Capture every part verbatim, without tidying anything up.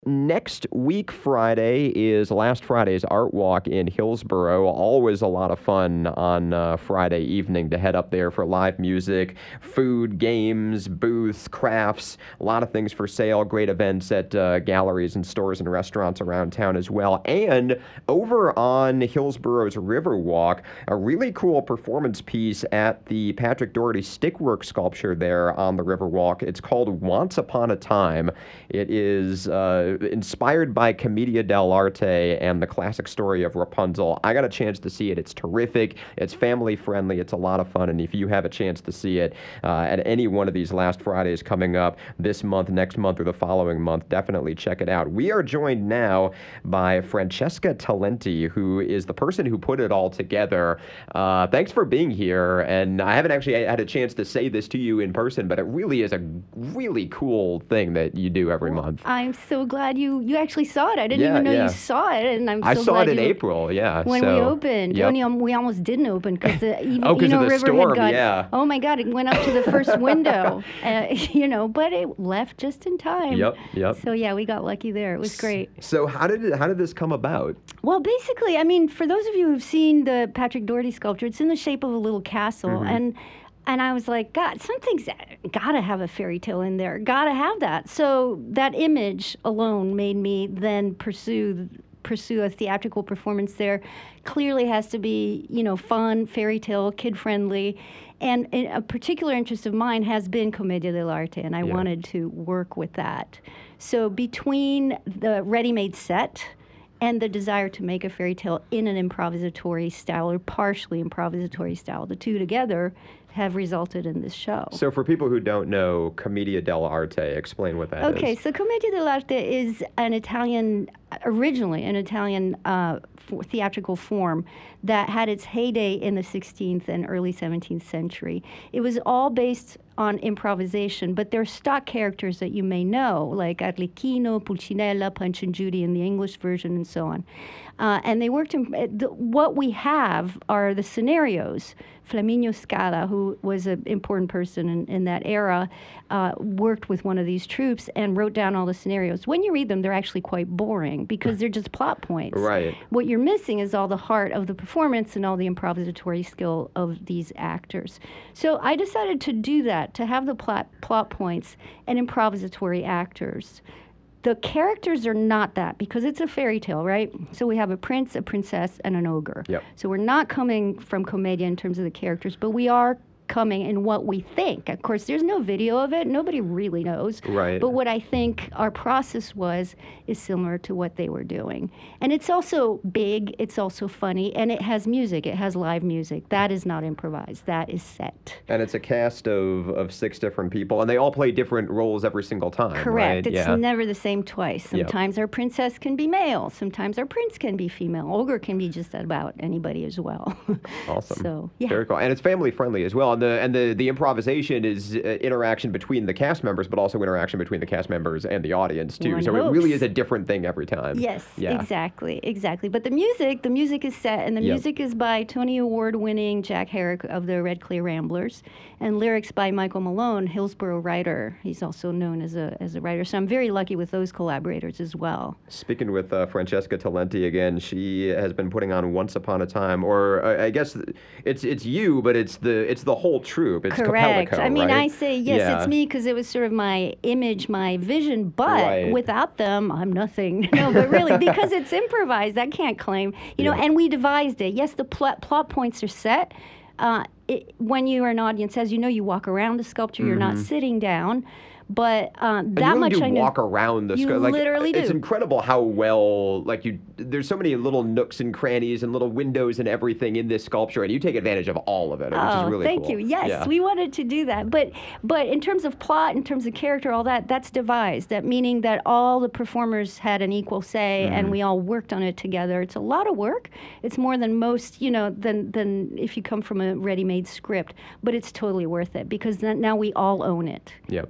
Next week, Friday, is last Friday's Art Walk in Hillsboro. Always a lot of fun on uh, Friday evening to head up there for live music, food, games, booths, crafts, a lot of things for sale, great events at uh, galleries and stores and restaurants around town as well. And over on Hillsboro's Riverwalk, a really cool performance piece at the Patrick Doherty Stickwork sculpture there on the Riverwalk. It's called Once Upon a Time. It is uh, inspired by Commedia dell'arte and the classic story of Rapunzel. I got a chance to see it. It's terrific. It's family friendly. It's a lot of fun. And if you have a chance to see it uh, at any one of these last Fridays coming up this month, next month, or the following month, definitely check it out. We are joined now by Francesca Talenti, who is the person who put it all together. Uh, thanks for being here. And I haven't actually had a chance to say this to you in person, but it really is a really cool thing that you do every well, month. I'm so glad you you actually saw it. I didn't Yeah, even know yeah. you saw it, and I'm so I saw glad it in you, April, yeah. when so, we opened. Yep. Only, um, we almost didn't open because the even, Oh, 'cause you of know, the River storm, had got, yeah. oh my God, it went up to the first window, uh, you know, but it left just in time. Yep, yep. So yeah, we got lucky there. It was great. So how did it, how did this come about? Well, basically, I mean, for those of you who've seen the Patrick Doherty sculpture, it's in the shape of a little castle, Mm-hmm. and and I was like, God, something's gotta have a fairy tale in there, gotta have that. So that image alone made me then pursue pursue a theatrical performance there. Clearly has to be, you know, fun, fairy tale, kid friendly. And a particular interest of mine has been Commedia dell'arte, and I Yeah. wanted to work with that. So between the ready-made set and the desire to make a fairy tale in an improvisatory style or partially improvisatory style, the two together have resulted in this show. So for people who don't know Commedia dell'arte, explain what that Okay, is. so Commedia dell'arte is an Italian, originally an Italian uh, for theatrical form that had its heyday in the sixteenth and early seventeenth century. It was all based on improvisation, but there are stock characters that you may know, like Arlecchino, Pulcinella, Punch and Judy in the English version, and so on. Uh, and they worked in, uh, the, what we have are the scenarios. Flaminio Scala, who was an important person in, in that era, uh, worked with one of these troupes and wrote down all the scenarios. When you read them, they're actually quite boring because they're just plot points. Right. What you're missing is all the heart of the performance and all the improvisatory skill of these actors. So I decided to do that, to have the plot, plot points and improvisatory actors. The characters are not that because it's a fairy tale, right? So we have a prince, a princess, and an ogre. Yep. So we're not coming from Commedia in terms of the characters, but we are coming in what we think. Of course, there's no video of it. Nobody really knows. Right. But what I think our process was is similar to what they were doing. And it's also big, it's also funny, and it has music. It has live music. That is not improvised. That is set. And it's a cast of, of six different people, and they all play different roles every single time, Correct. right? It's yeah. never the same twice. Yep. Sometimes our princess can be male. Sometimes our prince can be female. Ogre can be just about anybody as well. Awesome. So, yeah. Very cool. And it's family friendly as well. And the and the, the improvisation is uh, interaction between the cast members, but also interaction between the cast members and the audience too. One so it hopes. really is a different thing every time. Yes, Yeah. exactly, exactly. But the music, the music is set, and the Yep. music is by Tony Award-winning Jack Herrick of the Red Clay Ramblers, and lyrics by Michael Malone, Hillsboro writer. He's also known as a as a writer. So I'm very lucky with those collaborators as well. Speaking with uh, Francesca Talenti again, she has been putting on Once Upon a Time, or uh, I guess it's it's you, but it's the it's the whole troupe. It's Correct. Capellico, I mean, right? I say yes, Yeah. it's me because it was sort of my image, my vision. But Right. without them, I'm nothing. No, but really, because it's improvised, I can't claim. You know, Yeah. and we devised it. Yes, the plot plot points are set. Uh, it, when you are an audience, as you know, you walk around the sculpture. You're not sitting down. But uh, And that you really much do I know. walk around the You sco- like literally it's do. incredible how well like you there's so many little nooks and crannies and little windows and everything in this sculpture, and you take advantage of all of it, which Oh, is really thank cool. you. Yes, Yeah. we wanted to do that. But but in terms of plot, in terms of character, all that, that's devised. That meaning that all the performers had an equal say Mm-hmm. and we all worked on it together. It's a lot of work. It's more than most, you know, than than if you come from a ready-made script. But it's totally worth it because then, now we all own it, Yep. not just me.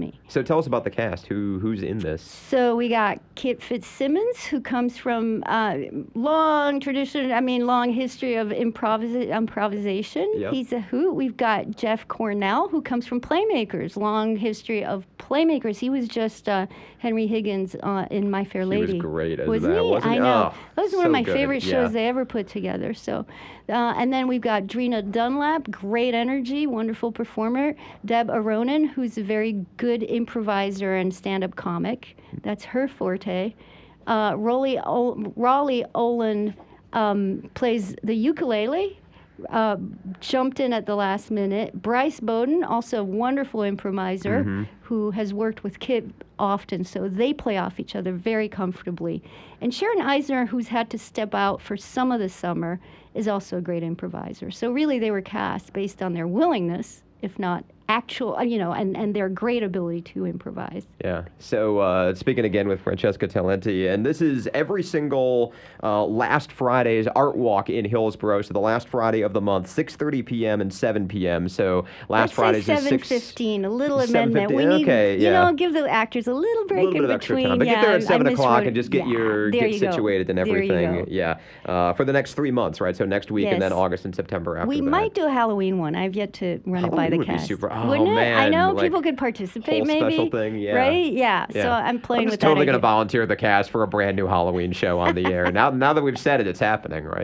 me. So tell us about the cast. Who who's in this? So we got Kit Fitzsimmons, who comes from uh, long tradition, I mean, long history of improvis- improvisation. Yep. He's a hoot. We've got Jeff Cornell, who comes from Playmakers, long history of Playmakers. He was just uh, Henry Higgins uh, in My Fair He Lady. was great as wasn't that, he? wasn't I he? know. Oh, that was one so of my good. favorite Yeah. shows they ever put together. So, uh, and then we've got Drina Dunlap, great energy, wonderful performer. Deb Aronin, who's a very good improviser and stand-up comic. That's her forte. Uh, Raleigh, o- Raleigh Olin um, plays the ukulele. Uh, jumped in at the last minute. Bryce Bowden, also a wonderful improviser, Mm-hmm. who has worked with Kit often, so they play off each other very comfortably. And Sharon Eisner, who's had to step out for some of the summer, is also a great improviser. So really they were cast based on their willingness, if not actual, uh, you know, and, and their great ability to improvise. Yeah. So uh, speaking again with Francesca Talenti, and this is every single uh, last Friday's Art Walk in Hillsborough. So the last Friday of the month, six thirty p.m. and seven p.m. So last Let's Friday's say is seven six fifteen, a little seven amendment. We fifteen, need, okay, you yeah. know, give the actors a little A break little bit in of extra between. time, but yeah, get there at I seven o'clock miswrote- and just get yeah, your there get you go. situated and There you everything. go. Yeah, uh, for the next three months, right? So next week and then Yes. August and September after We that. might do a Halloween one. I've yet to run it by Halloween the would be cast. super- oh, Wouldn't it? I man, know like, people could participate. whole Maybe special thing, yeah. right? Yeah. Yeah. So I'm playing I'm with just totally that going to idea. volunteer the cast for a brand new Halloween show on the air. Now, now that we've said it, it's happening, right?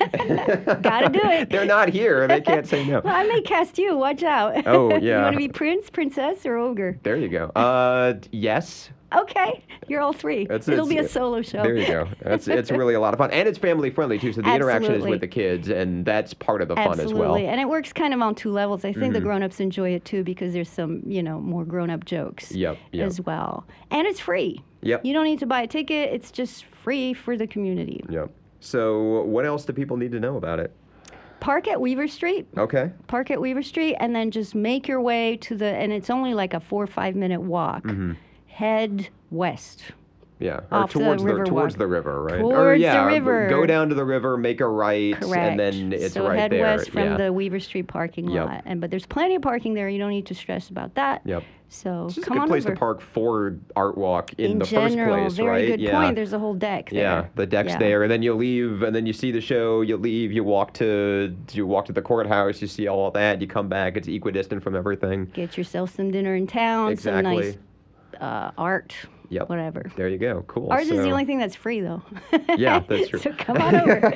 Gotta do it. They're not here. They can't say no. Well, I may cast you. Watch out. Oh, You yeah. want to be prince, princess, or ogre? There you go. Uh, yes. Okay, you're all three. It's- It'll be a it's- solo show. There you go. It's it's really a lot of fun, and it's family friendly too. So the interaction is Absolutely. with the kids, and that's part of the fun Absolutely. as well. Mm-hmm. And it works kind of on two levels. I think the grown-ups enjoy it too because there's some, you know, more grown-up jokes Yep, yep. as well. And it's free. Yep. You don't need to buy a ticket. It's just free for the community. Yep. So what else do people need to know about it? Park at Weaver Street. Okay. Park at Weaver Street, and then just make your way to the, and it's only like a four or five minute walk. Mm-hmm. Head west. Yeah, or Off the towards the, river towards walk. the river, right? or Towards the yeah, or river. go down to the river, make a right, Correct. and then it's so right head there. west from yeah. the Weaver Street parking Yep. lot, and but there's plenty of parking there. You don't need to stress about that. Yep. So It's just a come good on place over. to park for Art Walk in, In the general, first place, very right? good yeah. point. There's a whole deck there. Yeah, the deck's Yeah. there, and then you leave, and then you see the show. You leave, you walk to you walk to the courthouse. You see all that. You come back. It's equidistant from everything. Get yourself some dinner in town. Exactly. Some nice uh, art. Yep. Whatever. There you go. Cool. Ours is So- the only thing that's free, though. Yeah, that's true. So come on over.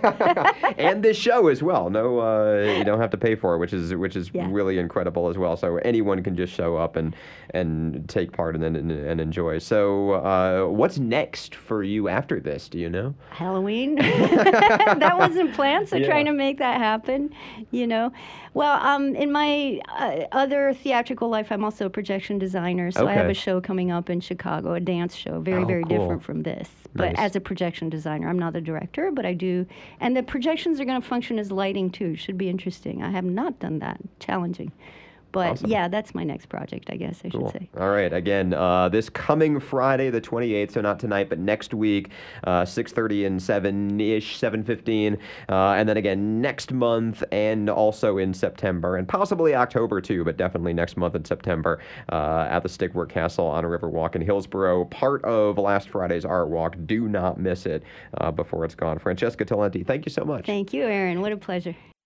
and this show as well. No, uh, you don't have to pay for it, which is which is Yeah. really incredible as well. So anyone can just show up and and take part and and, and enjoy. So uh, what's next for you after this? Do you know? Halloween. That wasn't planned, so Yeah. trying to make that happen, you know. Well, um, in my uh, other theatrical life, I'm also a projection designer, so I have Okay. a show coming up in Chicago, a dance show, very, Oh, very cool. different from this. But Nice. as a projection designer, I'm not the director, but I do. And the projections are going to function as lighting, too. Should be interesting. I have not done that. Challenging. But Awesome. yeah, that's my next project, I guess I Cool. should say. All right. Again, uh, this coming Friday, the twenty-eighth, so not tonight, but next week, uh, six thirty and seven-ish, seven fifteen. Uh, and then again next month and also in September and possibly October too, but definitely next month in September uh, at the Stickwork Castle on a Riverwalk in Hillsborough. Part of last Friday's Art Walk. Do not miss it uh, before it's gone. Francesca Talenti, thank you so much. Thank you, Aaron. What a pleasure.